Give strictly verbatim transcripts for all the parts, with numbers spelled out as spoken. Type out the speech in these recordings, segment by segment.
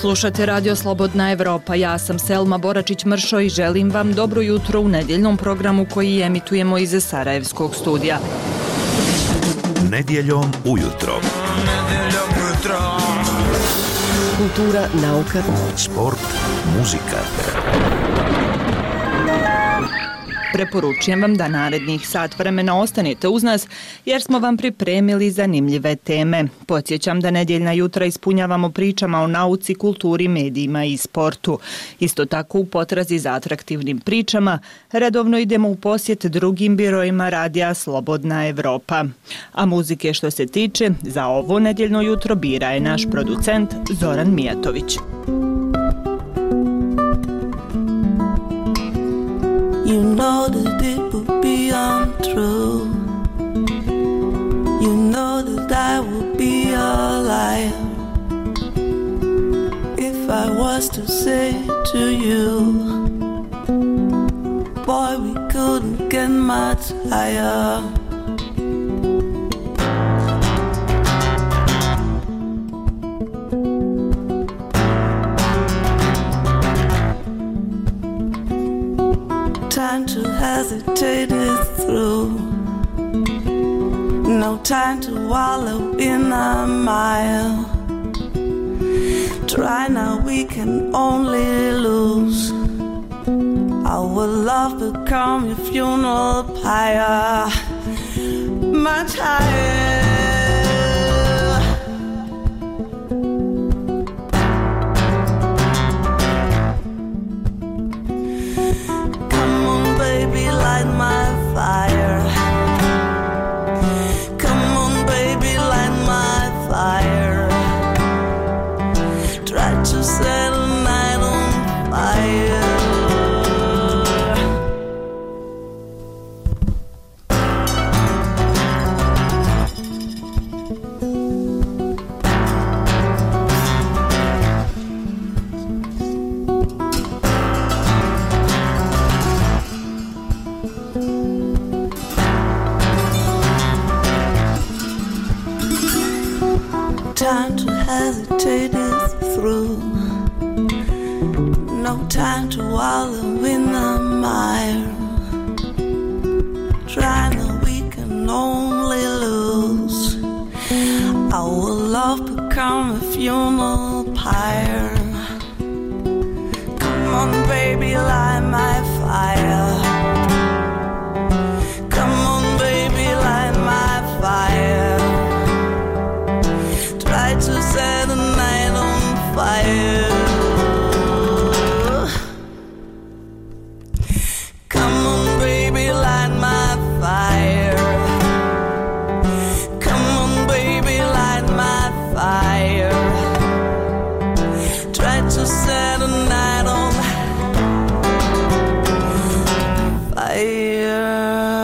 Slušate Radio Slobodna Evropa, ja sam Selma Boračić-Mršo i želim vam dobro jutro u nedjeljnom programu koji emitujemo iz Sarajevskog studija. Nedjeljom ujutro. Nedjeljom ujutro. Kultura, nauka, sport, muzika. Preporučujem vam da narednih sat vremena ostanete uz nas jer smo vam pripremili zanimljive teme. Podsjećam da nedjeljna jutra ispunjavamo pričama o nauci, kulturi, medijima i sportu. Isto tako u potrazi za atraktivnim pričama redovno idemo u posjet drugim birojima radija Slobodna Evropa. A muzike što se tiče, za ovo nedjeljno jutro bira je naš producent Zoran Mijatović. You know that it would be untrue. You know that I would be a liar if I was to say to you, boy, we couldn't get much higher. Time to hesitate it through. No time to wallow in a mile. Try now, we can only lose. Our love become your funeral pyre. Much higher. Light my fire. Come on, baby, light my fire. Try to set a night on fire. Time to hesitate it through. No time to wallow in the mire. Trying that we can only lose. Our love become a funeral pyre. Come on, baby, light my fire. Come on, baby, light my fire. Try to set the night on fire. Come on, baby, light my fire. Come on, baby, light my fire. Try to set the night on fire.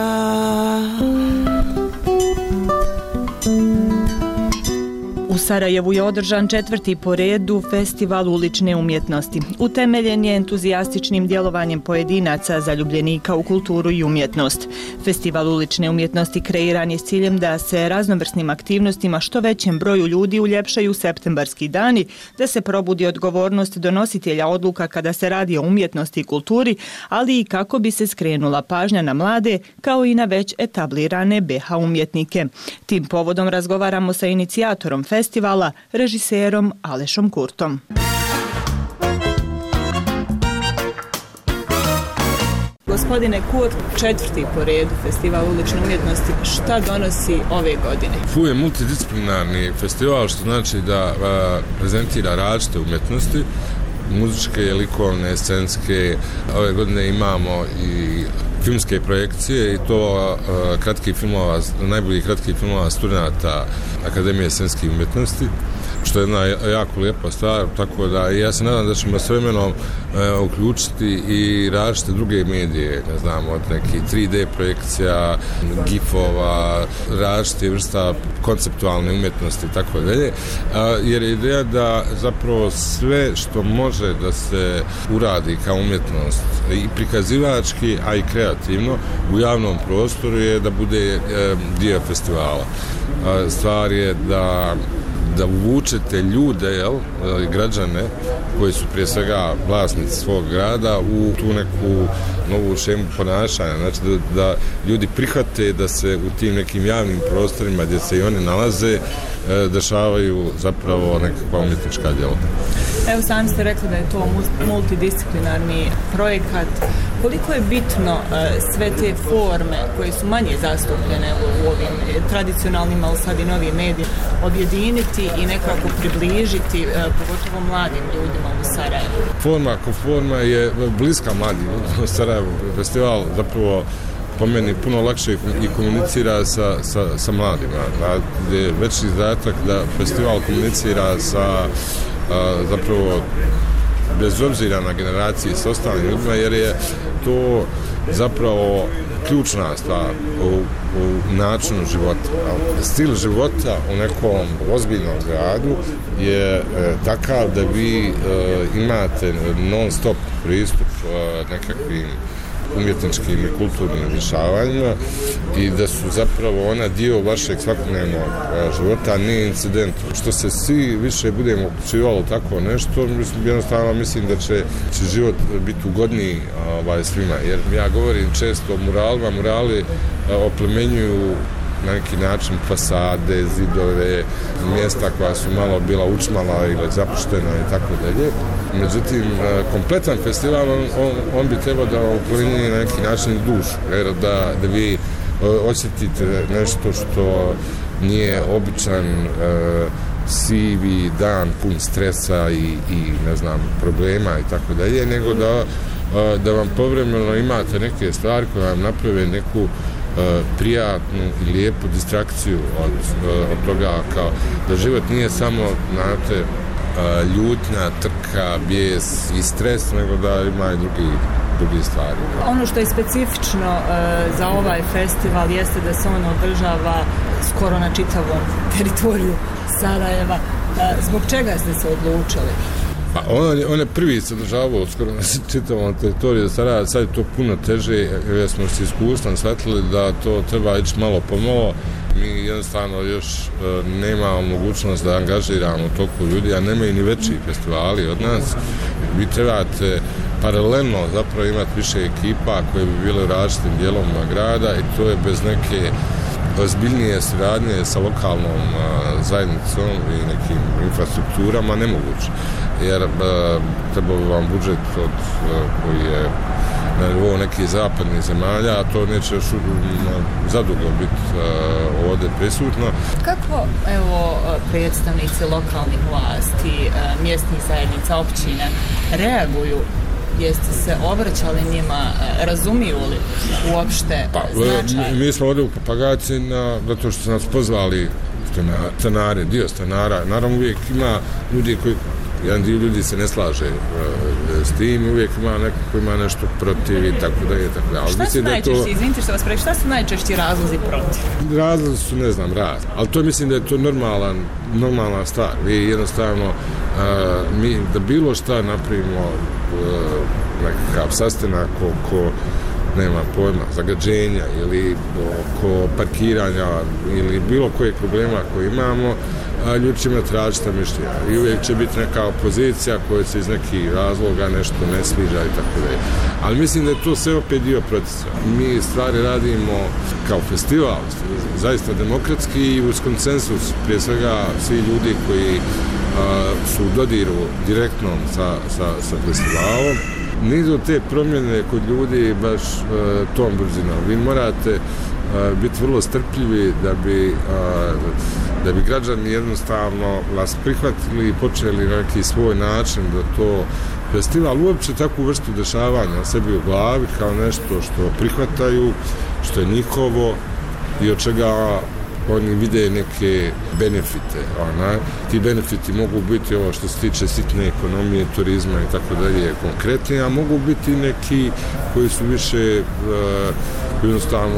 U Sarajevu je održan četvrti po redu Festival ulične umjetnosti. Utemeljen je entuzijastičnim djelovanjem pojedinaca zaljubljenika u kulturu i umjetnost. Festival ulične umjetnosti kreiran je s ciljem da se raznovrsnim aktivnostima što većem broju ljudi uljepšaju septembarski dani, da se probudi odgovornost donositelja odluka kada se radi o umjetnosti i kulturi, ali i kako bi se skrenula pažnja na mlade kao i na već etablirane be ha umjetnike. Tim povodom razgovaramo sa inicijatorom festivala, festivala, režiserom Alešom Kurtom. Gospodine Kurt, četvrti po redu Festival ulične umjetnosti, šta donosi ove godine? Fu je multidisciplinarni festival, što znači da a, prezentira različite umjetnosti, muzičke, likovne, scenske. Ove godine imamo i filmske projekcije i to uh, kratkih filmova, najboljih kratkih filmova studenta Akademije scenskih umjetnosti, što je jedna jako lijepa stvar, tako da ja se nadam da ćemo s vremenom uh, uključiti i različite druge medije, ne znam, od nekih tri de projekcija, gifova, različite vrsta konceptualne umjetnosti i tako dalje, jer je ideja da zapravo sve što može da se uradi kao umjetnost i prikazivački, a i kreativno u javnom prostoru je da bude e, dio festivala. Stvar je da da uvučete ljude, jel, građane koji su prije svega vlasnici svog grada u tu neku novu šemu ponašanja, znači da, da ljudi prihvate da se u tim nekim javnim prostorima gdje se i oni nalaze dešavaju zapravo nekakva umjetnička djela. Evo, sami ste rekli da je to multidisciplinarni projekat. Koliko je bitno uh, sve te forme koje su manje zastupljene u, u ovim tradicionalnim, ali sad i novim medijima, objediniti i nekako približiti uh, pogotovo mladim ljudima u Sarajevu? Forma ako forma je bliska mladim ljudima u Sarajevu. Festival zapravo po meni puno lakše i komunicira sa, sa, sa mladima. Da je veći izdatak da festival komunicira sa a, zapravo bez obzira na generaciji s ostalim ljudima, jer je to zapravo ključna stvar u, u načinu života. Stil života u nekom ozbiljnom gradu je e, takav da vi e, imate non stop pristup e, nekakvim umjetničkim i kulturnim dešavanjima i da su zapravo ona dio vašeg svakodnevnog života, a nije incident. Što se svi više budemo uključivali tako nešto, mislim, jednostavno mislim da će, će život biti ugodniji ovaj, svima. Jer ja govorim često o muralima, murali oplemenjuju na neki način fasade, zidove, mjesta koja su malo bila učmala ili zapuštena i tako dalje. Međutim, kompletan festival, on, on, on bi trebao da oplemenjuje na neki način dušu, jer da, da vi osjetite nešto što nije običan e, sivi dan pun stresa i, i ne znam, problema i tako dalje, nego da, da vam povremeno imate neke stvari koje vam naprave neku prijatnu i lijepu distrakciju od, od toga, kao da život nije samo, znate, ljutnja, trka, bijes i stres, nego da ima i drugi, drugi stvari. Ono što je specifično uh, za ovaj festival jeste da se on održava skoro na čitavom teritoriju Sarajeva. Uh, zbog čega ste se odlučili? Pa on, on je prvi se održavao skoro na čitavom teritoriju Sarajeva, sad je to puno teže, jer smo se iskustvom shvatili da to treba ići malo po malo. Mi jednostavno još uh, nemamo mogućnost da angažiramo toliko ljudi, a nemaju ni veći festivali od nas. Vi trebate paralelno zapravo imati više ekipa koje bi bile u različitim dijelovima grada i to je bez neke ozbiljnije suradnje sa lokalnom uh, zajednicom i nekim infrastrukturama nemoguće. Jer uh, treba vam budžet od, uh, koji je na nivou nekih zapadnih zemalja, a to neće još zadugo biti uh, ovdje prisutno. Kako, evo, predstavnici lokalnih vlasti, mjesnih zajednica, općine reaguju? Jeste se obraćali njima, razumiju li uopšte pa, značaj? Mi, mi smo ovdje u propagaciji na, zato što su nas pozvali stanare, dio stanara. Naravno uvijek ima ljudi koji, jedan dio ljudi se ne slaže uh, s tim, uvijek ima neko koji ima nešto protiv i tako da je tako da. Ali šta su najčešći, to... izvinite što vas preki, šta su najčešći razlozi protiv? Razlozi su, ne znam, razni. Ali to mislim da je to normalan, normalna stvar. Vi jednostavno, uh, mi da bilo šta napravimo uh, nekakav sastanak oko nema pojma, zagađenja ili oko parkiranja ili bilo kojeg problema koji imamo, a ljudi će imati različita mišljenja i uvijek će biti neka opozicija koja se iz nekih razloga nešto ne sviđa i tako dalje. Ali mislim da je to sve opet dio procesa. Mi stvari radimo kao festival, zaista demokratski i uz konsensus, prije svega svi ljudi koji a, su u dodiru direktnom sa, sa, sa festivalom. Nisu te promjene kod ljudi baš uh, tom brzinom. Vi morate uh, biti vrlo strpljivi da bi, uh, da bi građani jednostavno vas prihvatili i počeli na neki svoj način da to festival uopće takvu vrstu dešavanja sebi u glavi kao nešto što prihvataju, što je njihovo i od čega oni vide neke benefite. Ona. Ti benefiti mogu biti ovo što se tiče sitne ekonomije, turizma i tako dalje konkretni, a mogu biti neki koji su više uh, jednostavno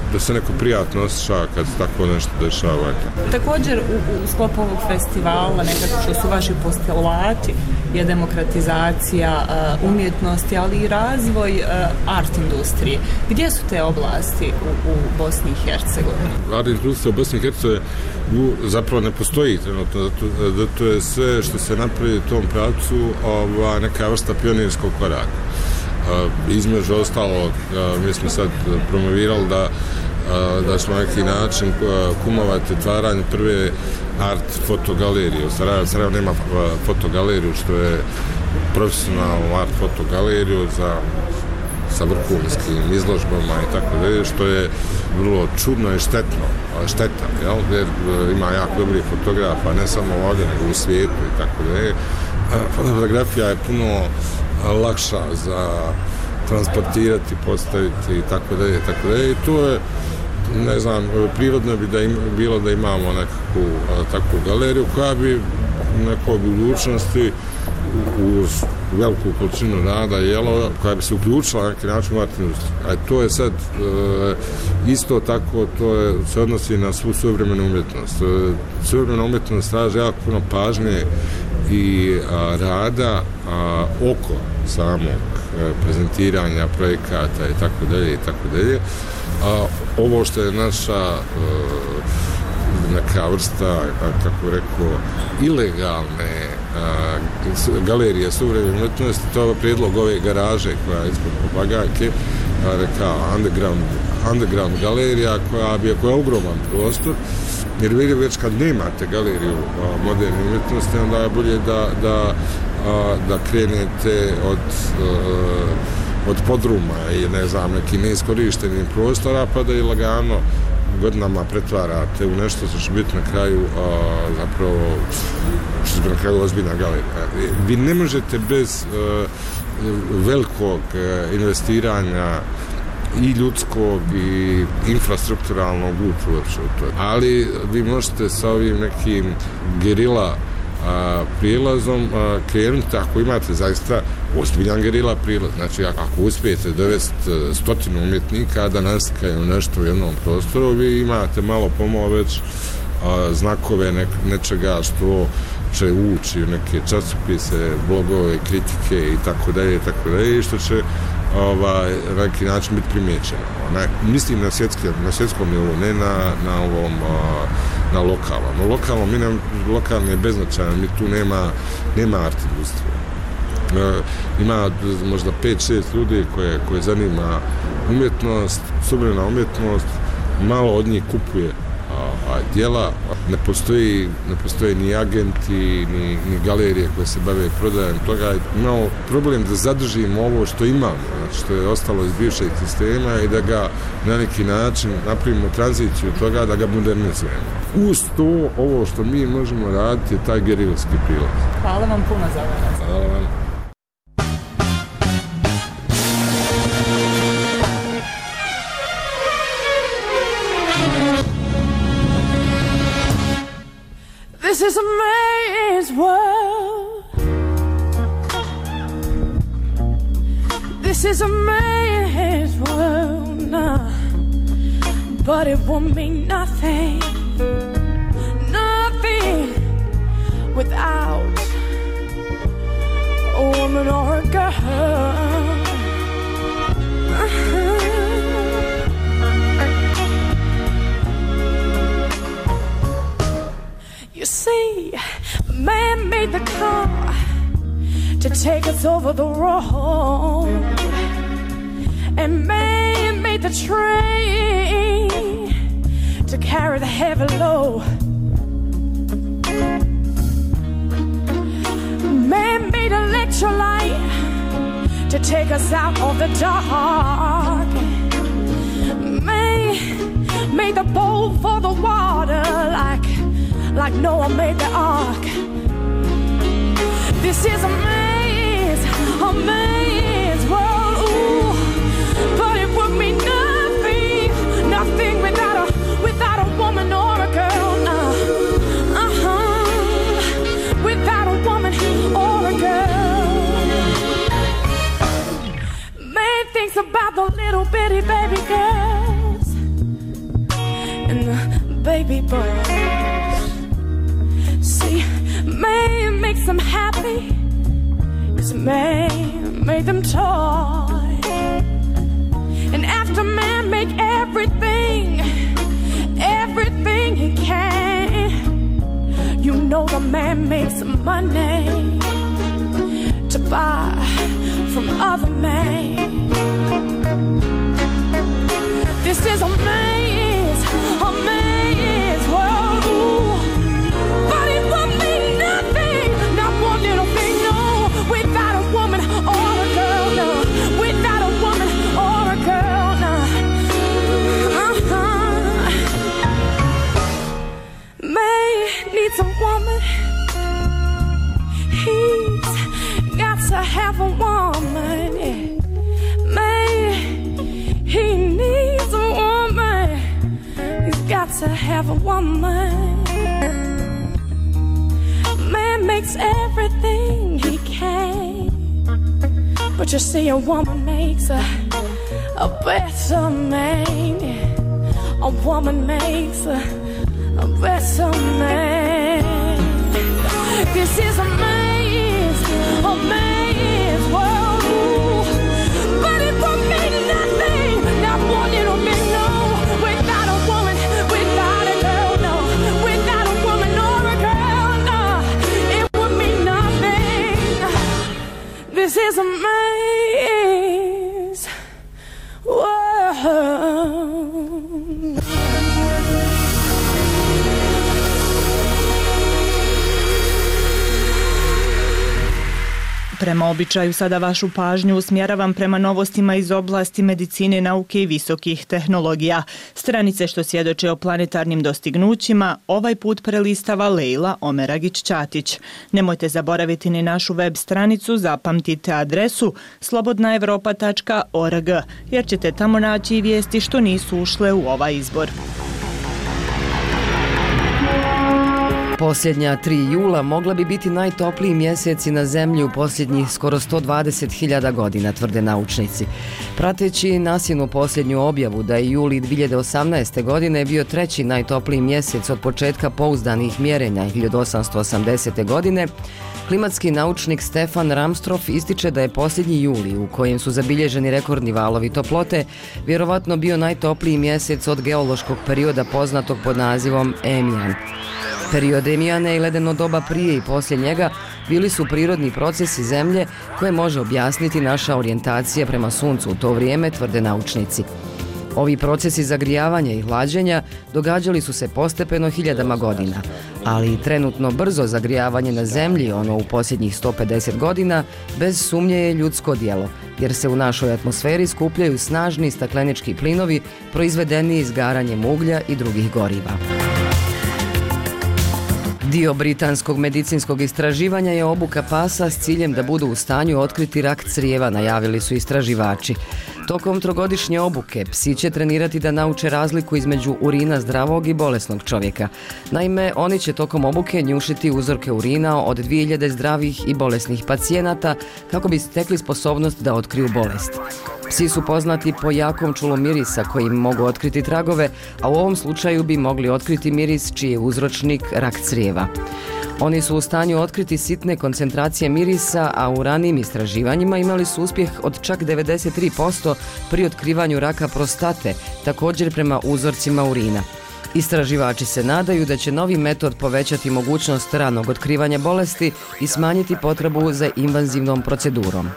da se neko prijatno osjeća kad se tako nešto dešava. Također u, u sklopu ovog festivala nekako što su vaši postulati je demokratizacija uh, umjetnosti, ali i razvoj uh, art industrije. Gdje su te oblasti u, u Bosni i Hercegovini? Art industrija u Bosni i Hercegovini zapravo ne postoji trenutno, zato, zato je sve što se napravi u tom pravcu ova, neka vrsta pionirskog koraka. Uh, između ostalo, uh, mi smo sad promovirali da, uh, da smo na neki način uh, kumovati otvaranje prve art fotogalerije. U Sarajevo, Sarajevo nema fotogaleriju, što je profesionalnu art fotogaleriju za, sa vrhunskim izložbama i tako dalje, što je vrlo čudno i štetno, šteta, jel? Jer uh, ima jako dobrih fotografa, ne samo ovdje, nego u svijetu i tako dalje. Uh, fotografija je puno lakša za transportirati, postaviti i tako dalje, tako dalje. I to je, ne znam, prirodno bi da im, bilo da imamo nekakvu takvu galeriju koja bi neko u budućnosti uz veliku količinu rada jelo, koja bi se uključila na neki način u art industriju. A to je sad e, isto tako, to je, se odnosi na svu suvremenu umjetnost. E, suvremena umjetnost traži jako puno pažnje i a, rada a, oko samog a, prezentiranja projekata i tako dalje i tako dalje. A ovo što je naša a, neka vrsta, kako rekao, ilegalne a, galerije suvremene umjetnosti, to je prijedlog ove garaže koja je ispod Pobagajke, reka underground, underground galerija koja bi koja je ogroman prostor. Jer vidi već kad nemate galeriju a, moderne umjetnosti, onda je bolje da, da, a, da krenete od, a, od podruma i ne znam, neki neiskorištenih prostora, pa da i lagano godinama pretvarate u nešto što će biti na kraju a, zapravo što će biti na kraju ozbiljna galerija. Vi ne možete bez a, velikog a, investiranja i ljudskog i infrastrukturalnog uopće u to. Ali vi možete sa ovim nekim gerila a, prijelazom a, krenuti ako imate zaista ozbiljan gerila prilaz. Znači ako uspijete dovesti stotinu umjetnika da naslikaju nešto u jednom prostoru, vi imate malo pomalo već a, znakove nek, nečega što će ući u neke časopise, blogove, kritike i tako dalje i tako dalje, što će ovaj, na neki način biti primijećeno. Na, mislim na, svjetske, na svjetskom nivou, ne na, na ovom a, na lokalnom. No, lokalno, mi nam, lokalni je beznačajan, mi tu nema, nema art industrije. E, ima možda pet šest ljudi koje, koje zanima umjetnost, suvremena umjetnost, malo od njih kupuje a, a djela, ne postoji, ne postoji ni agenti, ni, ni galerije koje se bave prodajem toga. Imamo problem da zadržimo ovo što imamo, znači što je ostalo iz bivšeg sistema i da ga na neki način napravimo tranziciju toga, da ga modernizujemo. Uz to, ovo što mi možemo raditi je taj gerilski prilaz. Hvala vam puno za ovo. Hvala vam. This is a man's world. This is a man's world, nah. But it won't mean nothing, nothing without a woman or a girl. Uh-huh. You see, man made the car to take us over the road, and man made the train to carry the heavy load. Man made electrolyte to take us out of the dark. Man made the bowl for the water like like Noah made the ark. This is a man's, a man's world, ooh, but it would mean nothing, nothing without a, without a woman or a girl, nah. Uh-huh, without a woman or a girl. Man thinks about the little bitty baby girls baby boys. See, man makes them happy, 'cause man made them toy. And after man make everything, everything he can, you know the man makes some money to buy from other men. This is a man's, a man's world, ooh. But it would mean nothing, not one little thing, no, without a woman or a girl, no, without a woman or a girl, no. Uh-huh. Man needs a woman, he's got to have a woman, yeah. Man, he needs a woman, he's got to have a woman. Man makes everything he can, but you see a woman makes a, a better man. A woman makes a, a better man. This is a man's, a man's world, ooh. But it won't mean nothing, not one little bit, no, without a woman, without a girl, no, without a woman or a girl, no, it would mean nothing. This is a man's world. Prema običaju sada vašu pažnju usmjeravam prema novostima iz oblasti medicine, nauke i visokih tehnologija. Stranice što svjedoče o planetarnim dostignućima ovaj put prelistava Lejla Omeragić-Ćatić. Nemojte zaboraviti ni našu web stranicu, zapamtite adresu slobodna evropa tačka org jer ćete tamo naći i vijesti što nisu ušle u ovaj izbor. Posljednja tri jula mogla bi biti najtopliji mjeseci na zemlji u posljednjih skoro sto dvadeset hiljada godina, tvrde naučnici. Prateći Nasinu posljednju objavu da je juli dvije hiljade osamnaeste. godine bio treći najtopliji mjesec od početka pouzdanih mjerenja hiljadu osamsto osamdesete. godine, klimatski naučnik Stefan Ramstroff ističe da je posljednji juli, u kojem su zabilježeni rekordni valovi toplote, vjerovatno bio najtopliji mjesec od geološkog perioda poznatog pod nazivom Emijan. Period Emijana i ledeno doba prije i poslije njega bili su prirodni procesi zemlje koje može objasniti naša orijentacija prema suncu u to vrijeme, tvrde naučnici. Ovi procesi zagrijavanja i hlađenja događali su se postepeno hiljadama godina, ali trenutno brzo zagrijavanje na zemlji, ono u posljednjih sto pedeset godina, bez sumnje je ljudsko djelo, jer se u našoj atmosferi skupljaju snažni staklenički plinovi proizvedeni izgaranjem uglja i drugih goriva. Dio britanskog medicinskog istraživanja je obuka pasa s ciljem da budu u stanju otkriti rak crijeva, najavili su istraživači. Tokom trogodišnje obuke psi će trenirati da nauče razliku između urina zdravog i bolesnog čovjeka. Naime, oni će tokom obuke njušiti uzorke urina od dvije hiljade zdravih i bolesnih pacijenata kako bi stekli sposobnost da otkriju bolest. Psi su poznati po jakom čulu mirisa kojim mogu otkriti tragove, a u ovom slučaju bi mogli otkriti miris čiji je uzročnik rak crijeva. Oni su u stanju otkriti sitne koncentracije mirisa, a u ranijim istraživanjima imali su uspjeh od čak devedeset tri posto pri otkrivanju raka prostate, također prema uzorcima urina. Istraživači se nadaju da će novi metod povećati mogućnost ranog otkrivanja bolesti i smanjiti potrebu za invazivnom procedurom.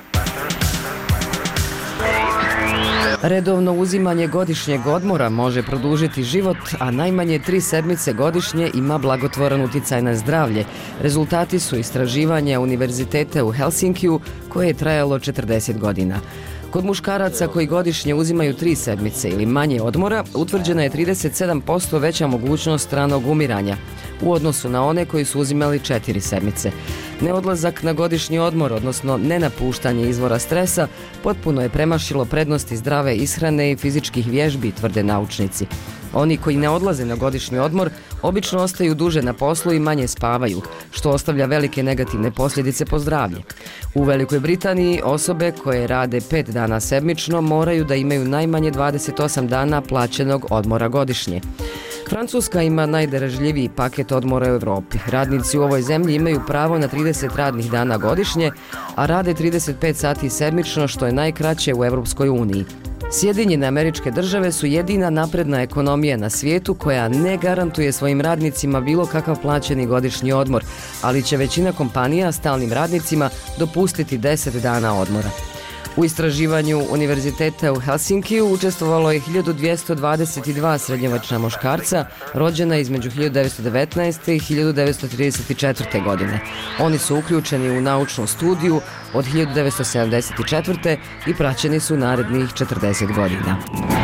Redovno uzimanje godišnjeg odmora može produžiti život, a najmanje tri sedmice godišnje ima blagotvoran utjecaj na zdravlje. Rezultati su istraživanja Univerziteta u Helsinkiju koje je trajalo četrdeset godina. Kod muškaraca koji godišnje uzimaju tri sedmice ili manje odmora, utvrđena je trideset sedam posto veća mogućnost ranog umiranja u odnosu na one koji su uzimali četiri sedmice. Neodlazak na godišnji odmor, odnosno nenapuštanje izvora stresa, potpuno je premašilo prednosti zdrave ishrane i fizičkih vježbi, tvrde naučnici. Oni koji ne odlaze na godišnji odmor obično ostaju duže na poslu i manje spavaju, što ostavlja velike negativne posljedice po zdravlje. U Velikoj Britaniji osobe koje rade pet dana sedmično moraju da imaju najmanje dvadeset osam dana plaćenog odmora godišnje. Francuska ima najdarežljiviji paket odmora u Evropi. Radnici u ovoj zemlji imaju pravo na trideset radnih dana godišnje, a rade trideset pet sati sedmično, što je najkraće u Evropskoj uniji. Sjedinjene Američke Države su jedina napredna ekonomija na svijetu koja ne garantuje svojim radnicima bilo kakav plaćeni godišnji odmor, ali će većina kompanija stalnim radnicima dopustiti deset dana odmora. U istraživanju Univerziteta u Helsinkiju učestvovalo je hiljadu dvjesto dvadeset dva srednjovječna muškarca rođena između hiljadu devetsto devetnaeste. i hiljadu devetsto trideset četvrte. godine. Oni su uključeni u naučnu studiju od hiljadu devetsto sedamdeset četvrte. i praćeni su narednih četrdeset godina.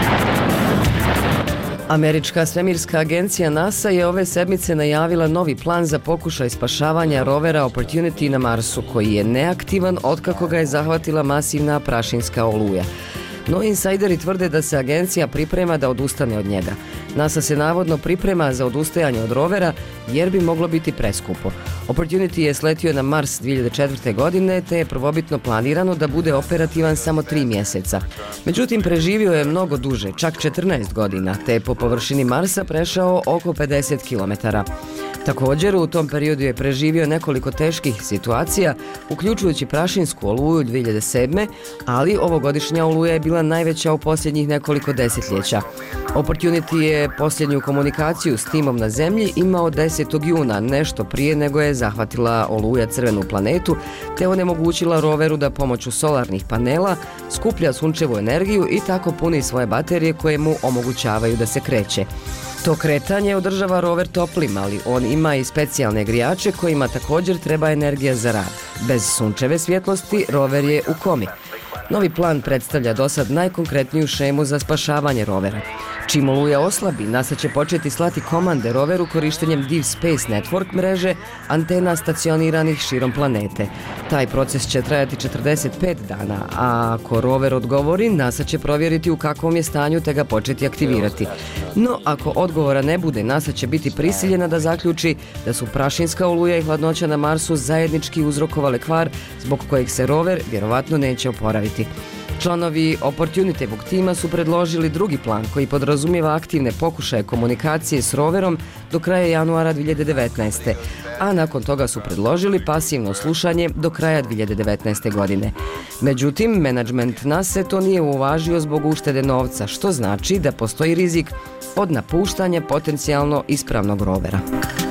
Američka svemirska agencija NASA je ove sedmice najavila novi plan za pokušaj spašavanja rovera Opportunity na Marsu, koji je neaktivan otkako ga je zahvatila masivna prašinska oluja. No, insajderi tvrde da se agencija priprema da odustane od njega. NASA se navodno priprema za odustajanje od rovera jer bi moglo biti preskupo. Opportunity je sletio na Mars dvije hiljade četvrte. godine, te je prvobitno planirano da bude operativan samo tri mjeseca. Međutim, preživio je mnogo duže, čak četrnaest godina, te je po površini Marsa prešao oko pedeset kilometara. Također, u tom periodu je preživio nekoliko teških situacija, uključujući prašinsku oluju dvije hiljade sedme. ali ovogodišnja oluja je bila najveća u posljednjih nekoliko desetljeća. Opportunity je posljednju komunikaciju s timom na Zemlji imao desetog juna, nešto prije nego je zahvatila oluja crvenu planetu, te onemogućila roveru da pomoću solarnih panela skuplja sunčevu energiju i tako puni svoje baterije koje mu omogućavaju da se kreće. To kretanje održava rover toplim, ali on ima i specijalne grijače kojima također treba energija za rad. Bez sunčeve svjetlosti rover je u komi. Novi plan predstavlja dosad najkonkretniju šemu za spašavanje rovera. Čim oluja oslabi, NASA će početi slati komande roveru korištenjem Deep Space Network mreže antena stacioniranih širom planete. Taj proces će trajati četrdeset pet dana, a ako rover odgovori, NASA će provjeriti u kakvom je stanju te ga početi aktivirati. No, ako odgovora ne bude, NASA će biti prisiljena da zaključi da su prašinska oluja i hladnoća na Marsu zajednički uzrokovale kvar zbog kojeg se rover vjerovatno neće oporaviti. Članovi Opportunityvog tima su predložili drugi plan koji podrazumijeva aktivne pokušaje komunikacije s roverom do kraja januara dvije hiljade devetnaeste. a nakon toga su predložili pasivno slušanje do kraja dvije hiljade devetnaeste. godine. Međutim, menadžment NASA to nije uvažio zbog uštede novca, što znači da postoji rizik od napuštanja potencijalno ispravnog rovera.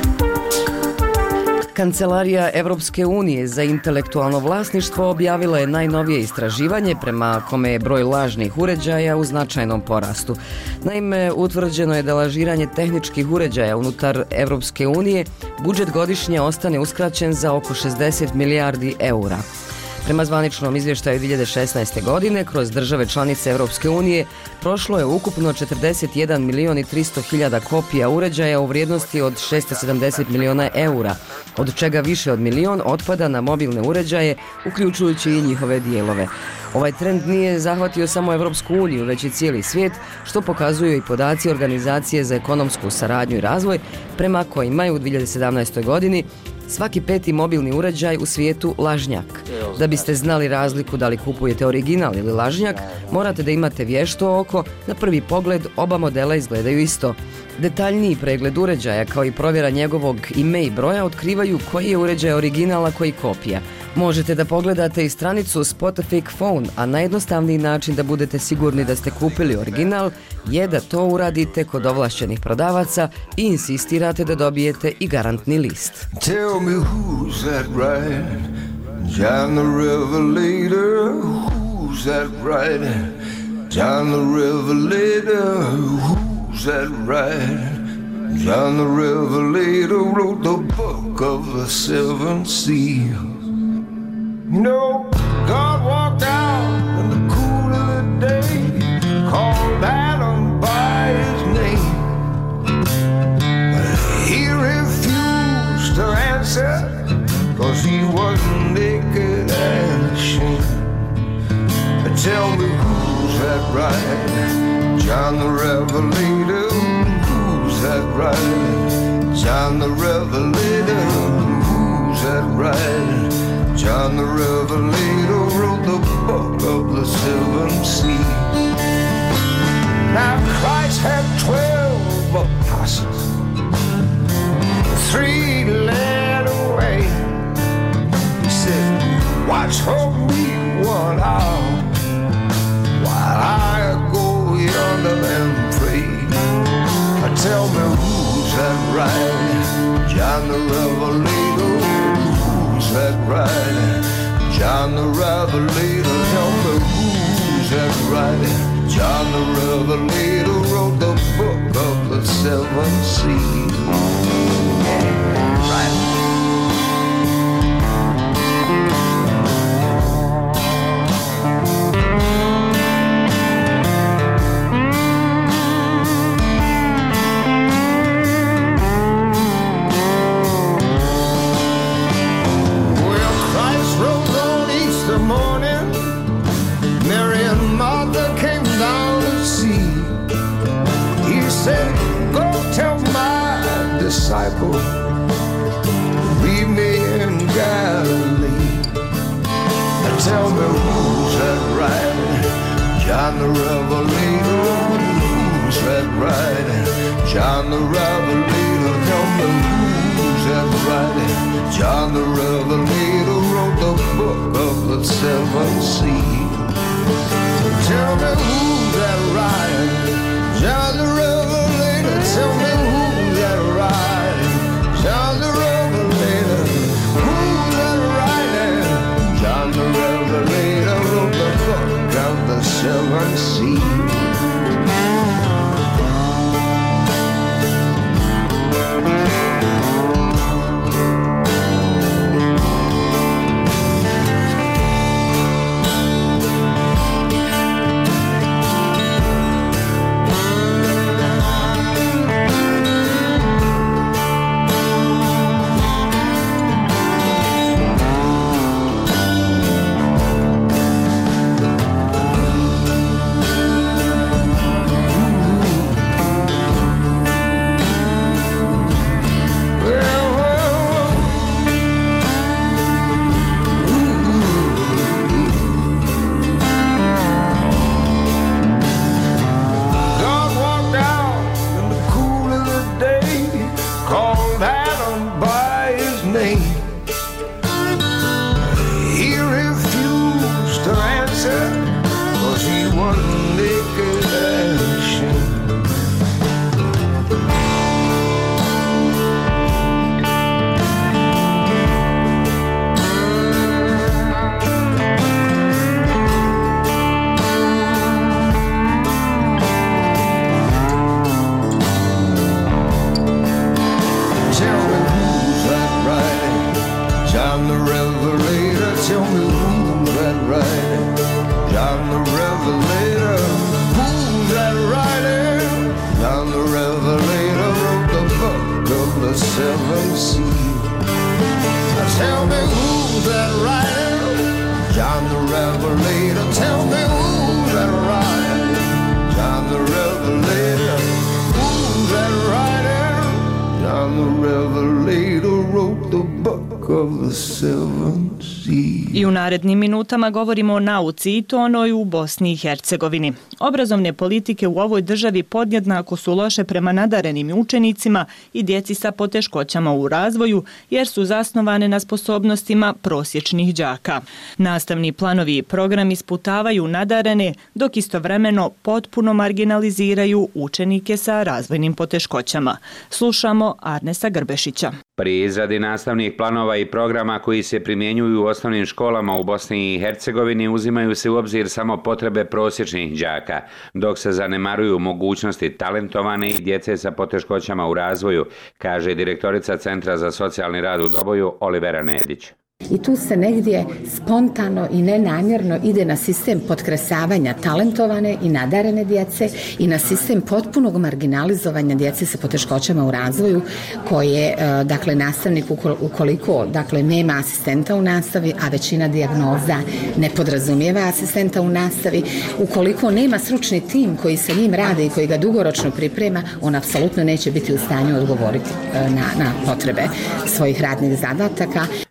Kancelarija Evropske unije za intelektualno vlasništvo objavila je najnovije istraživanje prema kome je broj lažnih uređaja u značajnom porastu. Naime, utvrđeno je da lažiranje tehničkih uređaja unutar Evropske unije budžet godišnje ostane uskraćen za oko šezdeset milijardi eura. Prema zvaničnom izvještaju dvije hiljade šesnaeste. godine, kroz države članice Evropske unije prošlo je ukupno četrdeset jedan milion i tristo hiljada kopija uređaja u vrijednosti od šesto sedamdeset miliona eura, od čega više od milion otpada na mobilne uređaje, uključujući i njihove dijelove. Ovaj trend nije zahvatio samo Evropsku uniju, već i cijeli svijet, što pokazuju i podaci Organizacije za ekonomsku saradnju i razvoj, prema kojima je u dvije hiljade sedamnaestoj. godini svaki peti mobilni uređaj u svijetu lažnjak. Da biste znali razliku da li kupujete original ili lažnjak, morate da imate vješto oko, na prvi pogled oba modela izgledaju isto. Detaljniji pregled uređaja kao i provjera njegovog ime i broja otkrivaju koji je uređaj original, a koji kopija. Možete da pogledate i stranicu Spot a Fake Phone, a najjednostavniji način da budete sigurni da ste kupili original je da to uradite kod ovlašćenih prodavaca i insistirate da dobijete i garantni list. Tell me who's that right? John the Revelator. Who's that right? John the Revelator. Who's that right? John the Revelator wrote the book of the seven seals. You know, God walked out in the cool of the day, called Adam by his name. But he refused to answer, cause he was naked and ashamed. But tell me who's that right? John the Revelator. Who's that right? John the Revelator. Who's that right? John the Revelator wrote the book of the seven seals. Now Christ had twelve apostles. watch for me one hour while I go yonder and pray. Tell me who's that right, John the Revelator? Who's that right, John the Revelator? Tell me who's that right, John the Revelator wrote the book of the seven seals. Right. Disciple, leave me in Galilee. Now tell me who's that right, John the Revelator? Who's that right, John the Revelator? Tell me who's that right, John the Revelator wrote the book of the seven seals. Tell me who's that right, John the Revelator? Tell me who's that right, John the Revelator? Who's that right, John the Revelator wrote the book of the seven seals. I u narednim minutama govorimo o nauci i to onoj u Bosni i Hercegovini. Obrazovne politike u ovoj državi podjednako su loše prema nadarenim učenicima i djeci sa poteškoćama u razvoju jer su zasnovane na sposobnostima prosječnih đaka. Nastavni planovi i programi sputavaju nadarene dok istovremeno potpuno marginaliziraju učenike sa razvojnim poteškoćama. Slušamo Arnesa Grbešića. Pri izradi nastavnih planova i programa koji se primjenjuju u osnovnim školama u Bosni i Hercegovini uzimaju se u obzir samo potrebe prosječnih đaka, dok se zanemaruju mogućnosti talentovane i djece sa poteškoćama u razvoju, kaže direktorica Centra za socijalni rad u Doboju Olivera Nedić. I tu se negdje spontano i nenamjerno ide na sistem potkresavanja talentovane i nadarene djece i na sistem potpunog marginalizovanja djece sa poteškoćama u razvoju koje, dakle, nastavnik ukoliko, dakle, nema asistenta u nastavi, a većina dijagnoza ne podrazumijeva asistenta u nastavi, ukoliko nema stručni tim koji sa njim rade i koji ga dugoročno priprema, on apsolutno neće biti u stanju odgovoriti na, na potrebe svojih radnih zadataka.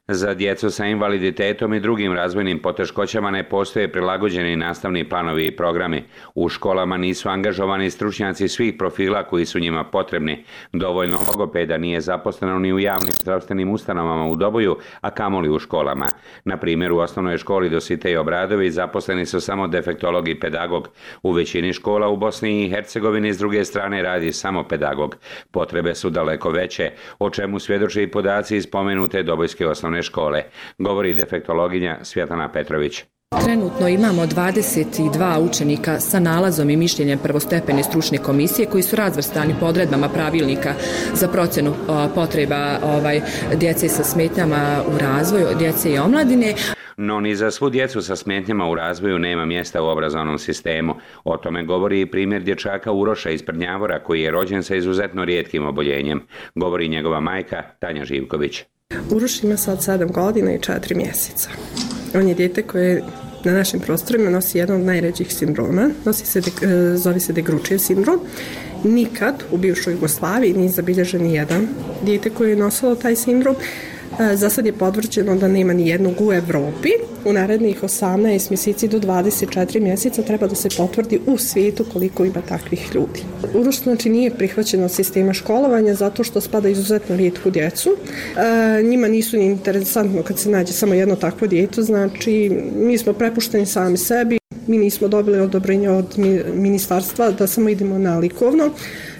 Za djecu sa invaliditetom i drugim razvojnim poteškoćama ne postoje prilagođeni nastavni planovi i programi. U školama nisu angažovani stručnjaci svih profila koji su njima potrebni. Dovoljno logopeda nije zaposleno ni u javnim zdravstvenim ustanovama u Doboju, a kamoli u školama. Na primjer, u osnovnoj školi Dositej Obradović zaposleni su samo defektolog i pedagog. U većini škola u Bosni i Hercegovini s druge strane radi samo pedagog. Potrebe su daleko veće, o čemu svjedoče i podaci iz spomenute dobojske osnovne škole, govori defektologinja Svjetlana Petrović. Trenutno imamo dvadeset dva učenika sa nalazom i mišljenjem prvostepene stručne komisije koji su razvrstani po odredbama pravilnika za procjenu o, potreba ovaj, djece sa smetnjama u razvoju, djece i omladine. No ni za svu djecu sa smetnjama u razvoju nema mjesta u obrazovnom sistemu. O tome govori i primjer dječaka Uroša iz Prnjavora koji je rođen sa izuzetno rijetkim oboljenjem, govori njegova majka Tanja Živković. Uroš ima sad sedam godina i četiri mjeseca. On je dijete koje na našim prostorima nosi jedan od najređih sindroma, nosi se, zove se Degručijev sindrom. Nikad u bivšoj Jugoslaviji nije zabilježen ni jedan dijete koje je nosilo taj sindrom. Za sad je potvrđeno da nema ni jednog u Evropi. U narednih osamnaest mjeseci do dvadeset četiri mjeseca treba da se potvrdi u svijetu koliko ima takvih ljudi. Uroš znači nije prihvaćen od sistema školovanja zato što spada izuzetno rijetku djecu. E, njima nisu ni interesantno kad se nađe samo jedno takvo dijete, znači mi smo prepušteni sami sebi. Mi nismo dobili odobrenje od ministarstva da samo idemo na likovno. E,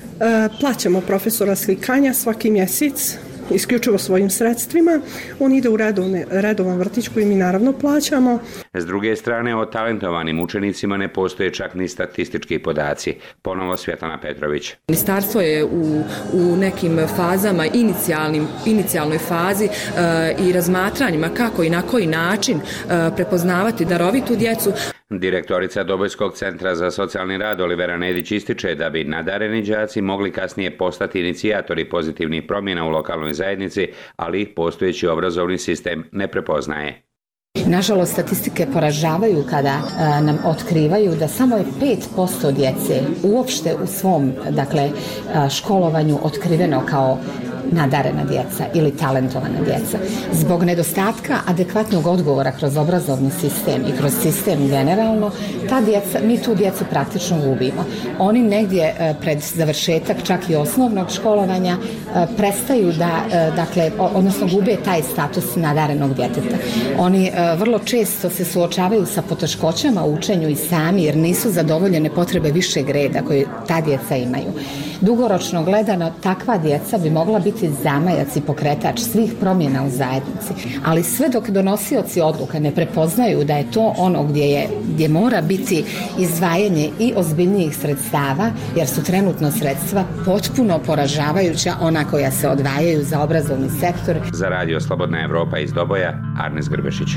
plaćamo profesora slikanja svaki mjesec, isključivo svojim sredstvima. On ide u redovne, redovan vrtić koji mi naravno plaćamo. S druge strane, o talentovanim učenicima ne postoje čak ni statistički podaci. Ponovo Svjetlana Petrović. Ministarstvo je u, u nekim fazama, inicijalnim, inicijalnoj fazi e, i razmatranjima kako i na koji način e, prepoznavati darovitu djecu. Direktorica Dobojskog centra za socijalni rad Olivera Nedić ističe da bi nadareni đaci mogli kasnije postati inicijatori pozitivnih promjena u lokalnoj zajednici, ali ih postojeći obrazovni sistem ne prepoznaje. Nažalost, statistike poražavaju kada a, nam otkrivaju da samo je pet posto djece uopšte u svom dakle, a, školovanju otkriveno kao nadarena djeca ili talentovana djeca. Zbog nedostatka adekvatnog odgovora kroz obrazovni sistem i kroz sistem generalno, ta djeca, mi tu djecu praktično gubimo. Oni negdje a, pred završetak čak i osnovnog školovanja a, prestaju da, a, dakle, odnosno gube taj status nadarenog djeteta. Oni a, vrlo često se suočavaju sa poteškoćama u učenju i sami jer nisu zadovoljene potrebe višeg reda koje ta djeca imaju. Dugoročno gledano, takva djeca bi mogla biti zamajac i pokretač svih promjena u zajednici, ali sve dok donosioci odluka ne prepoznaju da je to ono gdje, je, gdje mora biti izdvajanje i ozbiljnijih sredstava, jer su trenutno sredstva potpuno poražavajuća, ona koja se odvajaju za obrazovni sektor. Za Radio Slobodna Evropa iz Doboja, Arnes Grbešić.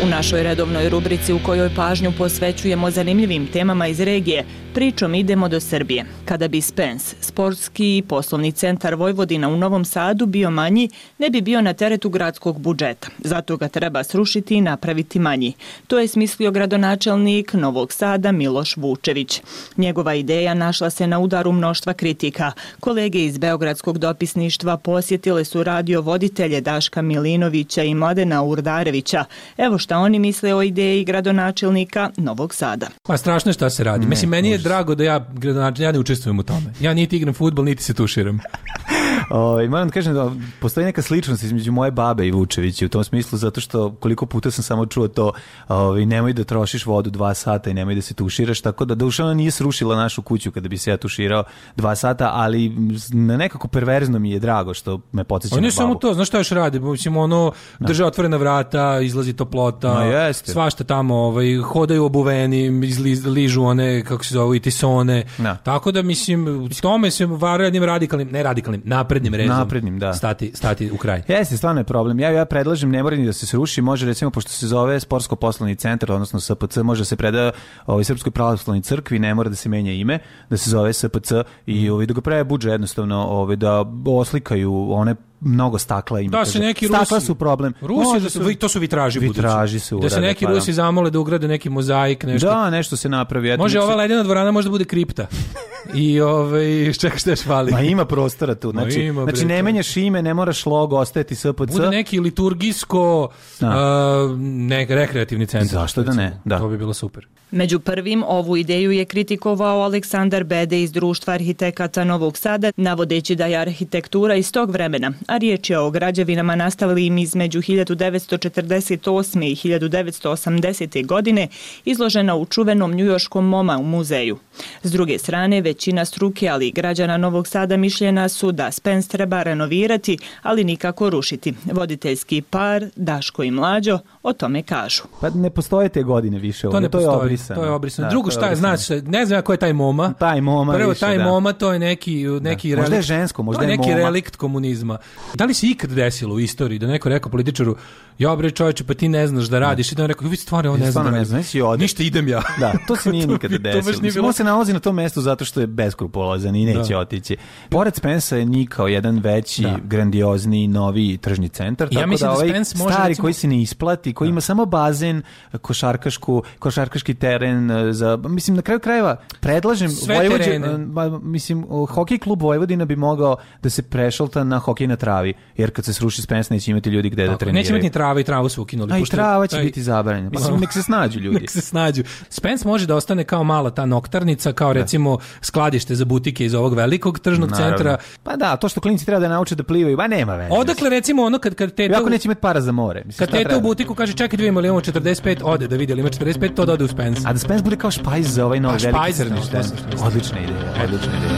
U našoj redovnoj rubrici u kojoj pažnju posvećujemo zanimljivim temama iz regije, pričom idemo do Srbije. Kada bi Spens, sportski i poslovni centar Vojvodina u Novom Sadu bio manji, ne bi bio na teretu gradskog budžeta. Zato ga treba srušiti i napraviti manji. To je smislio gradonačelnik Novog Sada Miloš Vučević. Njegova ideja našla se na udaru mnoštva kritika. Kolege iz Beogradskog dopisništva posjetile su radio voditelje Daška Milinovića i Mladena Urdarevića. Evo šta oni misle o ideji gradonačelnika Novog Sada. Pa strašno je šta se radi. Ne, Mislim, meni je drago da ja, gradonačelnik, ja ne učestvujem u tome. Ja niti igram fudbal, niti se tuširam. O, i moram da kažem da postoji neka sličnost između moje babe i Vučevića u tom smislu, zato što koliko puta sam samo čuo to, o, i nemoj da trošiš vodu dva sata i nemoj da se tuširaš, tako da Dušana nije srušila našu kuću kada bi se ja tuširao dva sata, ali na nekako perverzno mi je drago što me podsjeća na babu. Ne samo to, znaš šta još radi? Mislim, ono, drže otvorena vrata, izlazi toplota, no, svašta tamo, ovaj, hodaju obuveni, izliz, ližu one, kako se zove, i tisone. No. Tako da, mislim, u tome se vara jednim radikalnim, ne radikalnim, naprednim rezom naprednim, da. Stati, stati u kraj. Jeste, stvarno je problem. Ja, ja predlažem, ne mora ni da se sruši, može recimo, pošto se zove Sportsko-poslovni centar, odnosno S P C, može se preda ovoj Srpskoj pravoslavnoj crkvi, ne mora da se menja ime, da se zove S P C i ovaj, da ga prave budžet jednostavno, ovaj, da oslikaju one mnogo stakla ima. Da se neki stakla Rusi, su problem. Rusi da su, to su vitraži, vitraži su. Da se neki Rusi zamole da ugrade neki mozaik, nešto. Da, nešto se napravi. Eto, može ova ledena dvorana možda bude kripta. I ovaj čekaj šta još fali. Ma ima prostora tu. Znači, ima, znači ne menjaš ime, ne moraš logo, ostajeti S P C. Bude neki liturgijsko uh, nek rekreativni centar. Zašto da ne? Da. To bi bilo super. Među prvim ovu ideju je kritikovao Aleksandar Bede iz Društva arhitekata Novog Sada, navodeći da je arhitektura iz tog vremena, a riječ je o građevinama nastalim između hiljadu devetsto četrdeset osme i hiljadu devetsto osamdesete godine, izložena u čuvenom njujorškom MoMA u muzeju. S druge strane, većina struke, ali i građana Novog Sada mišljena su da Spens treba renovirati, ali nikako rušiti. Voditeljski par, Daško i Mlađo, o tome kažu. Pa ne postoje te godine više. To ne to postoji, je obrisano. To je obrisano. Da, Drugo, šta je, znači, ne znam ko je taj MoMA. Taj MoMA Prvo, više, taj da. MoMA, to je neki, neki da. relikt. Možda je žensko, možda je je neki MoMA. relikt komunizma. Da li se ikad desilo u istoriji da neko rekao političaru, ja bre čovječe, pa ti ne znaš da radiš, i da on rekao, vi stvarno ovo ne znam da radim. Ništa, idem ja. Da, to se nije nikada desilo. Mislim, on se nalazi na tom mestu zato što je beskrupulozan i neće da. otići. Pored Spensa je nikao jedan veći, da. grandiozni, novi tržni centar, ja tako da, da ovaj da stari recimo... koji se ne isplati, koji da. ima samo bazen, košarkašku, košarkaški teren, za, mislim, na kraju krajeva, predlažem, Vojvodina, mislim, hokej klub Vojvodina bi mogao da se prešalta na hokej na travi, jer kad se sruši Spens neće imati ljudi gde da treniraju. Neće imati ni trava i travu su ukinuli. A i trava će taj... biti zabranjena. Mislim, nek se snađu ljudi. Nek se snađu. Spens može da ostane kao mala ta noktarnica, kao recimo skladište za butike iz ovog velikog tržnog Naravno. centra. Pa da, to što klinci treba da nauče da plivaju, ba nema veze. Odakle recimo ono kad kad teta Jako neće imati para za more. Mislim, kad teta u butiku kaže čekaj dvije imamo četrdeset pet, ode da vidi, ali ima četrdeset pet, to da ode u Spens. A da Spens bude kao špajz za ovaj novi veliki crni štend. Odlična ideja, odlična ideja.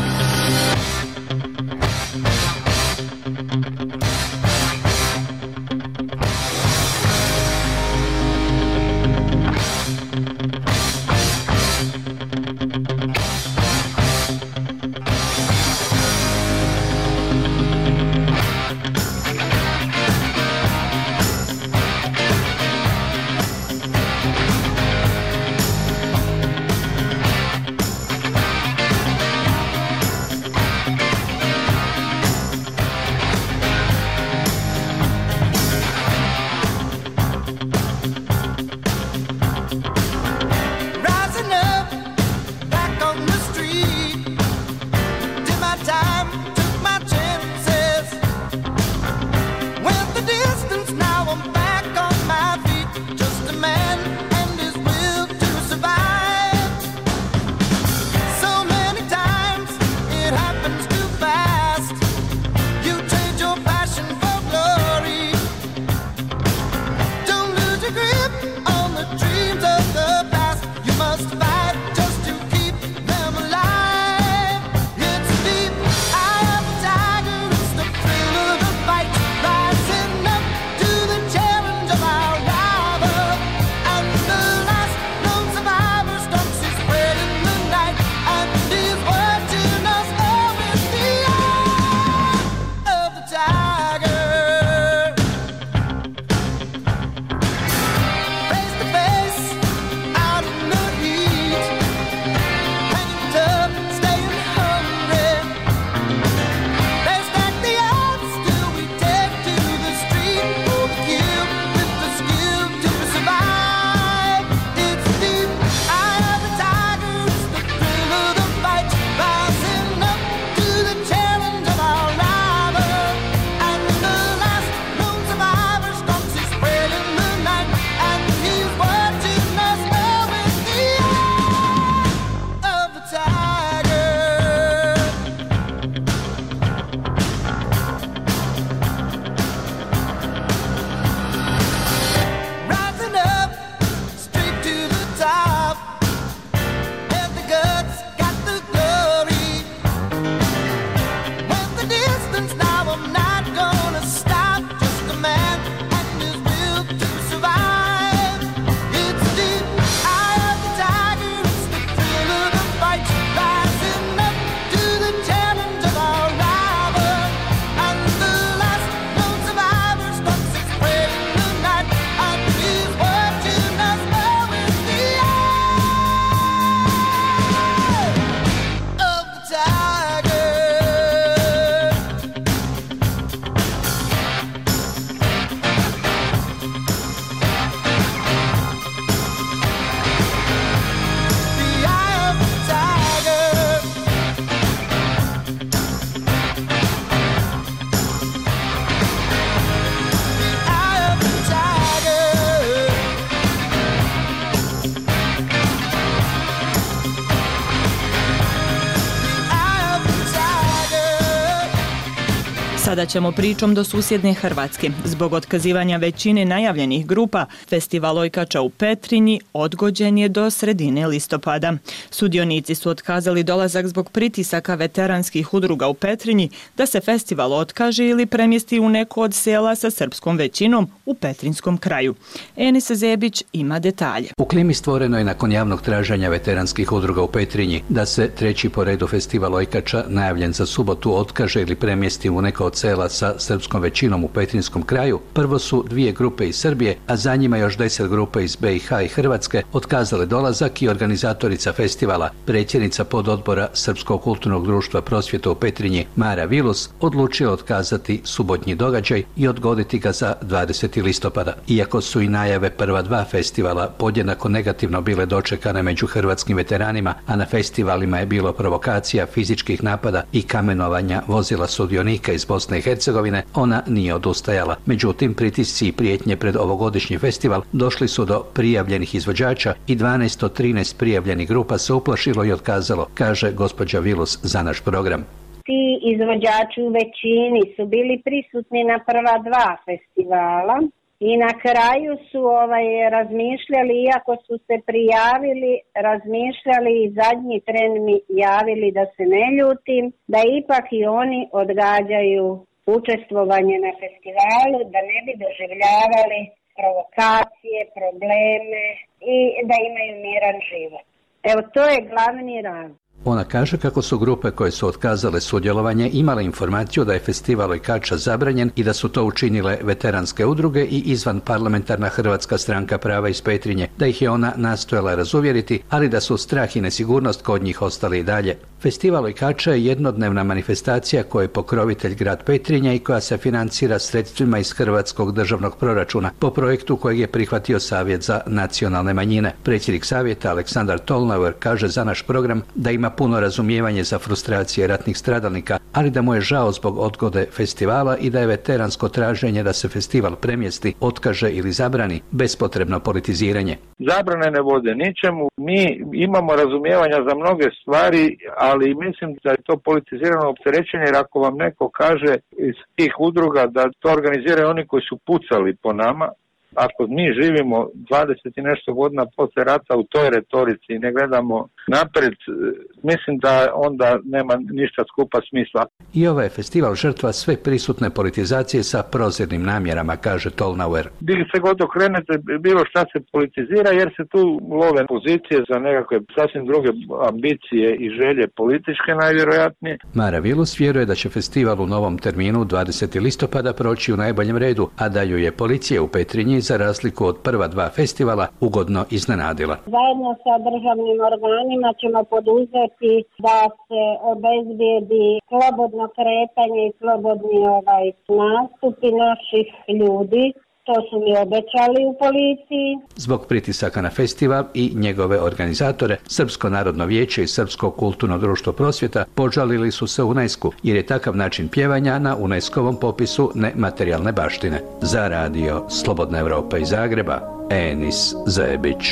Sada ćemo pričom do susjedne Hrvatske. Zbog otkazivanja većine najavljenih grupa, festival Ojkača u Petrinji odgođen je do sredine listopada. Sudionici su otkazali dolazak zbog pritisaka veteranskih udruga u Petrinji da se festival otkaže ili premjesti u neko od sela sa srpskom većinom u Petrinjskom kraju. Enis Zebić ima detalje. U klimi stvoreno je nakon javnog traženja veteranskih udruga u Petrinji da se treći po redu festival Ojkača najavljen za subotu otkaže ili premjesti u neko od sela sa srpskom većinom u Petrinjskom kraju. Prvo su dvije grupe iz Srbije, a za njima još deset grupa iz B i H i Hrvatske otkazale dolazak i organizatorica festivala, predsjednica pododbora Srpskog kulturnog društva Prosvjeta u Petrinji Mara Vilus, odlučila otkazati subotnji događaj i odgoditi ga za dvadesetog listopada. Iako su i najave prva dva festivala podjednako negativno bile dočekane među hrvatskim veteranima, a na festivalima je bilo provokacija, fizičkih napada i kamenovanja vozila sudionika iz Bosne i Hercegovine, ona nije odustajala. Međutim, pritisci i prijetnje pred ovogodišnji festival došli su do prijavljenih izvođača i dvanaest od trinaest prijavljenih grupa se uplašilo i otkazalo, kaže gospođa Vilus za naš program. Ti izvođači u većini su bili prisutni na prva dva festivala i na kraju su ovaj razmišljali, iako su se prijavili, razmišljali i zadnji tren mi javili da se ne ljutim, da ipak i oni odgađaju učestvovanje na festivalu, da ne bi doživljavali provokacije, probleme i da imaju miran život. Evo, to je glavni razlog. Ona kaže kako su grupe koje su otkazale sudjelovanje imale informaciju da je festival Ojkača zabranjen i da su to učinile veteranske udruge i izvan parlamentarna Hrvatska stranka prava iz Petrinje, da ih je ona nastojala razuvjeriti, ali da su strah i nesigurnost kod njih ostali i dalje. Festival Ojkača je jednodnevna manifestacija koja je pokrovitelj grad Petrinja i koja se financira sredstvima iz hrvatskog državnog proračuna po projektu kojeg je prihvatio Savjet za nacionalne manjine. Predsjednik savjeta Aleksandar Tolnauer kaže za naš program da ima puno razumijevanje za frustracije ratnih stradalnika, ali da mu je žao zbog odgode festivala i da je veteransko traženje da se festival premjesti, otkaže ili zabrani bespotrebno politiziranje. Zabrane ne vode ničemu, mi imamo razumijevanja za mnoge stvari, ali mislim da je to politizirano opterećenje, jer ako vam neko kaže iz tih udruga da to organiziraju oni koji su pucali po nama, ako mi živimo dvadeset i nešto godina poslije rata u toj retorici i ne gledamo naprijed, mislim da onda nema ništa skupa smisla. I ovaj festival žrtva sve prisutne politizacije sa prozirnim namjerama, kaže Tolnauer. Bili se god okrenete, bilo šta se politizira jer se tu love pozicije za nekakve sasvim druge ambicije i želje političke najvjerojatnije. Mara Vilus vjeruje da će festival u novom terminu dvadesetog listopada proći u najboljem redu, a da ju je policija u Petrinji za razliku od prva dva festivala ugodno iznenadila. Zajedno sa državnim organima ćemo poduzeti da se obezbijedi slobodno kretanje i slobodni ovaj nastupi naših ljudi. To su mi obećali u policiji. Zbog pritisaka na festival i njegove organizatore, Srpsko narodno vijeće i Srpsko kulturno društvo Prosvjeta požalili su se UNESCO, jer je takav način pjevanja na UNESCO-vom popisu nematerijalne baštine. Za radio Slobodna Evropa iz Zagreba, Enis Zebić.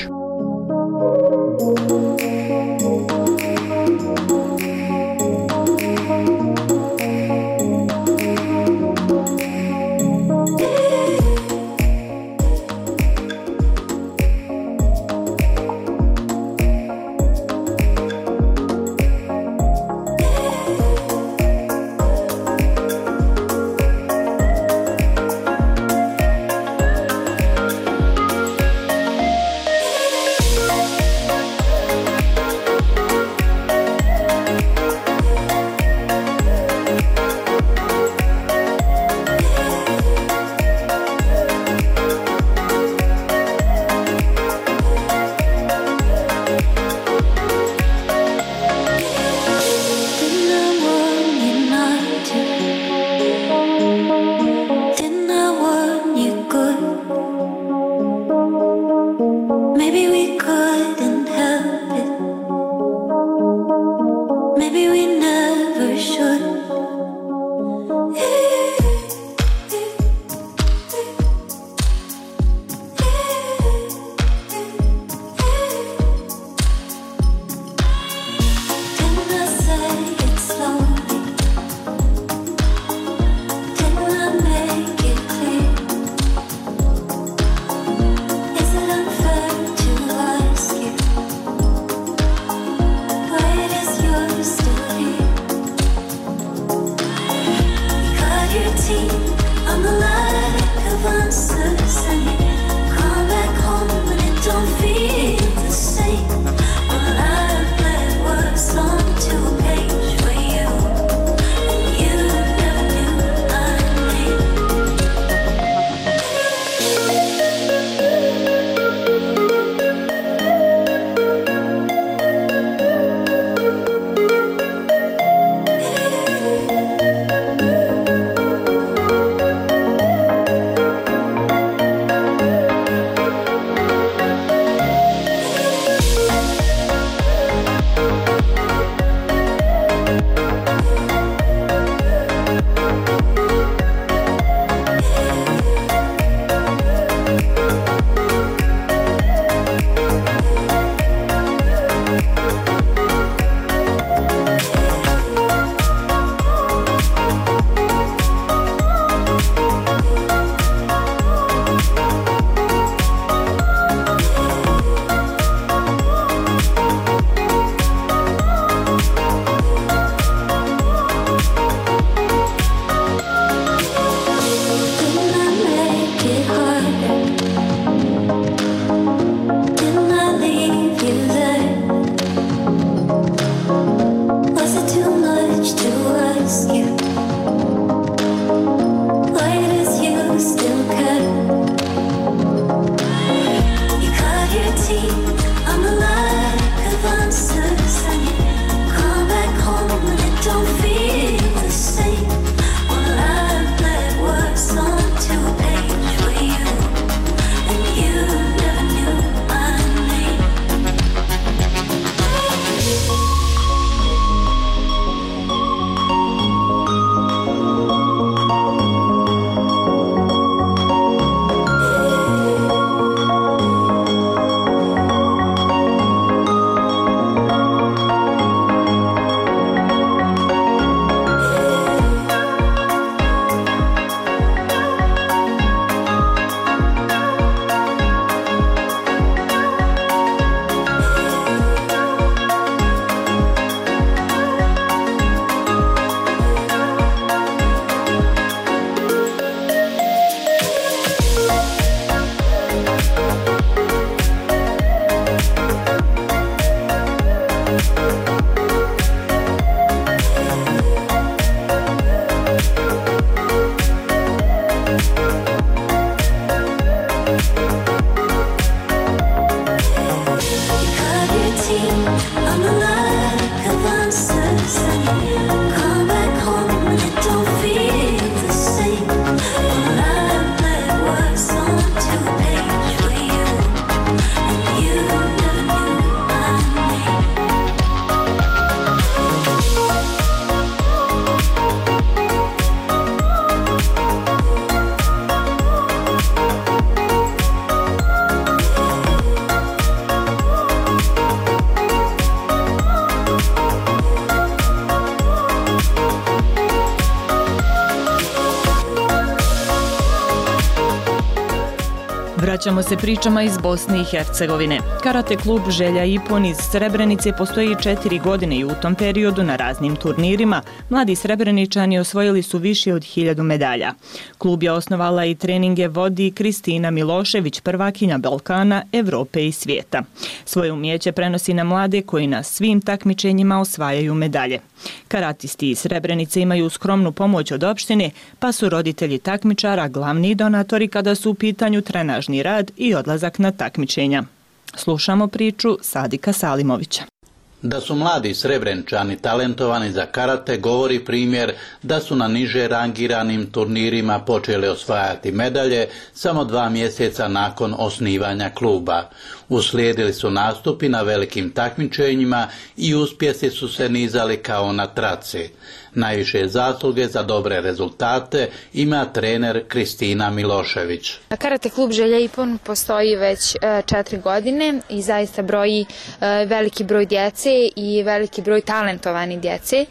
Vraćamo se pričama iz Bosne i Hercegovine. Karate klub Želja Ipon iz Srebrenice postoji četiri godine i u tom periodu na raznim turnirima mladi Srebreničani osvojili su više od hiljadu medalja. Klub je osnovala i treninge vodi Kristina Milošević, prvakinja Balkana, Evrope i svijeta. Svoje umjeće prenosi na mlade koji na svim takmičenjima osvajaju medalje. Karatisti iz Srebrenice imaju skromnu pomoć od opštine, pa su roditelji takmičara glavni donatori kada su u pitanju trenažni rad i odlazak na takmičenja. Slušamo priču Sadika Salimovića. Da su mladi Srebrenčani talentovani za karate govori primjer da su na niže rangiranim turnirima počeli osvajati medalje samo dva mjeseca nakon osnivanja kluba. Uslijedili su nastupi na velikim takmičenjima i uspjesi su se nizali kao na traci. Najviše zasluge za dobre rezultate ima trener Kristina Milošević. Karate klub Želja Ipon postoji već četiri godine i zaista broji veliki broj djece i veliki broj talentovani djece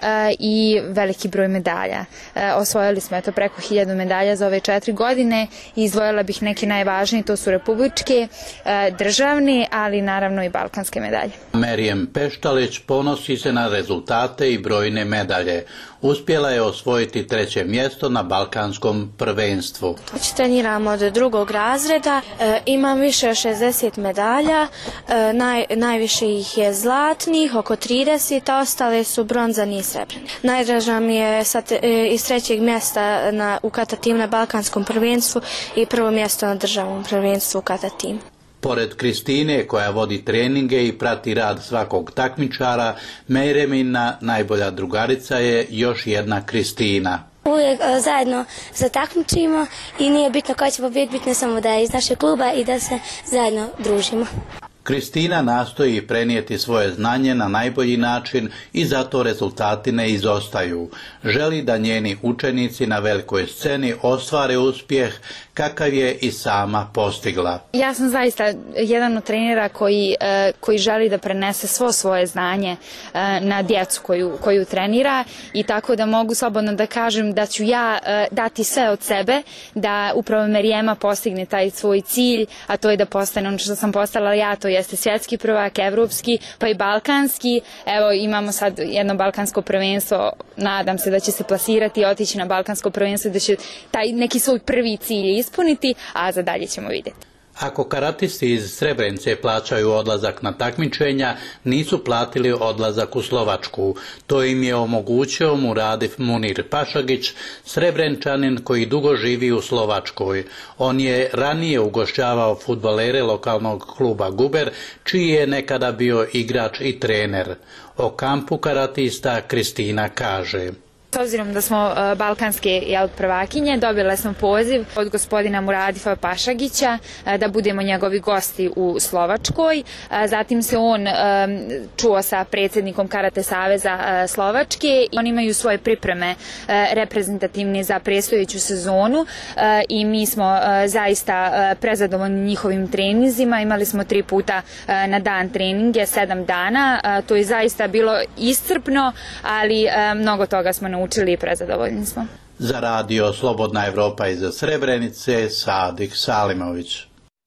i veliki broj medalja. Osvojili smo eto preko hiljadu medalja za ove četiri godine i izdvojila bih neke najvažnije, to su republičke, državne, ali naravno i balkanske medalje. Merijem Peštalić ponosi se na rezultate i brojne medalje. Uspjela je osvojiti treće mjesto na balkanskom prvenstvu. Treniram od drugog razreda, e, imam više od šezdeset medalja, e, naj, najviše ih je zlatnih, oko trideset, a ostale su bronzani i srebrni. Najdraža mi je sad, e, iz trećeg mjesta na, u kata tim na balkanskom prvenstvu i prvo mjesto na državnom prvenstvu u kata tim. Pored Kristine, koja vodi treninge i prati rad svakog takmičara, Mejremina najbolja drugarica je još jedna Kristina. Uvijek zajedno se takmičimo i nije bitno ko će pobjediti, bitno je samo da je iz našeg kluba i da se zajedno družimo. Kristina nastoji prenijeti svoje znanje na najbolji način i zato rezultati ne izostaju. Želi da njeni učenici na velikoj sceni ostvare uspjeh kakav je i sama postigla. Ja sam zaista jedan od trenera koji, koji želi da prenese svo svoje znanje na djecu koju, koju trenira i tako da mogu slobodno da kažem da ću ja dati sve od sebe da upravo Merijema postigne taj svoj cilj, a to je da postane ono što sam postala ja, to jeste svjetski prvak, evropski, pa i balkanski. Evo imamo sad jedno balkansko prvenstvo, nadam se da će se plasirati i otići na balkansko prvenstvo, da će taj neki svoj prvi cilj ispuniti, a za dalje ćemo vidjeti. Ako karatisti iz Srebrenice plaćaju odlazak na takmičenja, nisu platili odlazak u Slovačku. To im je omogućio Muradif Munir Pašagić, Srebrenčanin koji dugo živi u Slovačkoj. On je ranije ugošćavao fudbalere lokalnog kluba Guber, čiji je nekada bio igrač i trener. O kampu karatista Kristina kaže: S obzirom da smo uh, balkanske jel, prvakinje, dobile smo poziv od gospodina Muradifa Pašagića uh, da budemo njegovi gosti u Slovačkoj. Uh, zatim se on um, čuo sa predsjednikom Karate Saveza uh, Slovačke. Oni imaju svoje pripreme uh, reprezentativne za predstojeću sezonu uh, i mi smo uh, zaista uh, prezadovoljni njihovim treninzima. Imali smo tri puta uh, na dan treninge, sedam dana. Uh, to je zaista bilo iscrpno, ali uh, mnogo toga smo naučili. Učili i prezadovoljni smo. Za radio Slobodna Evropa iz Srebrenice, Sadik Salimović.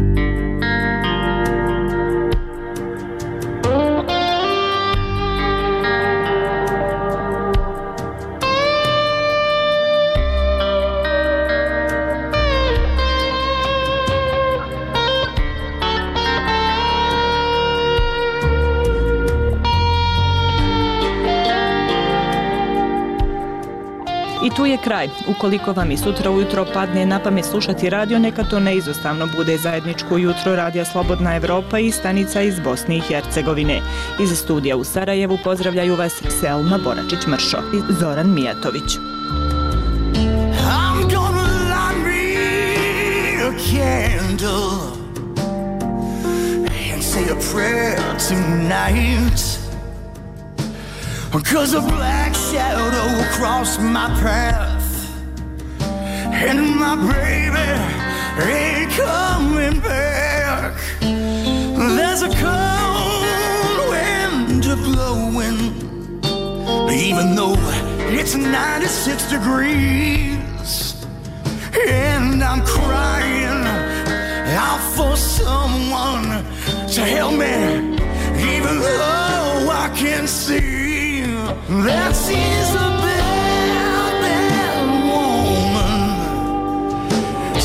I tu je kraj. Ukoliko vam i sutra ujutro padne na pamet slušati radio, neka to neizostavno bude zajedničko jutro radija Slobodna Evropa i stanica iz Bosne i Hercegovine. Iz studija u Sarajevu pozdravljaju vas Selma Boračić-Mršo i Zoran Mijatović. I'm gonna light me a candle and say a prayer tonight. 'Cause a black shadow crossed my path and my baby ain't coming back. There's a cold wind blowing, even though it's ninety-six degrees, and I'm crying, for someone to help me, even though I can see that she's a bad, bad woman,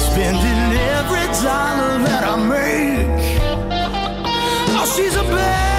spending every dollar that I make. Oh, she's a bad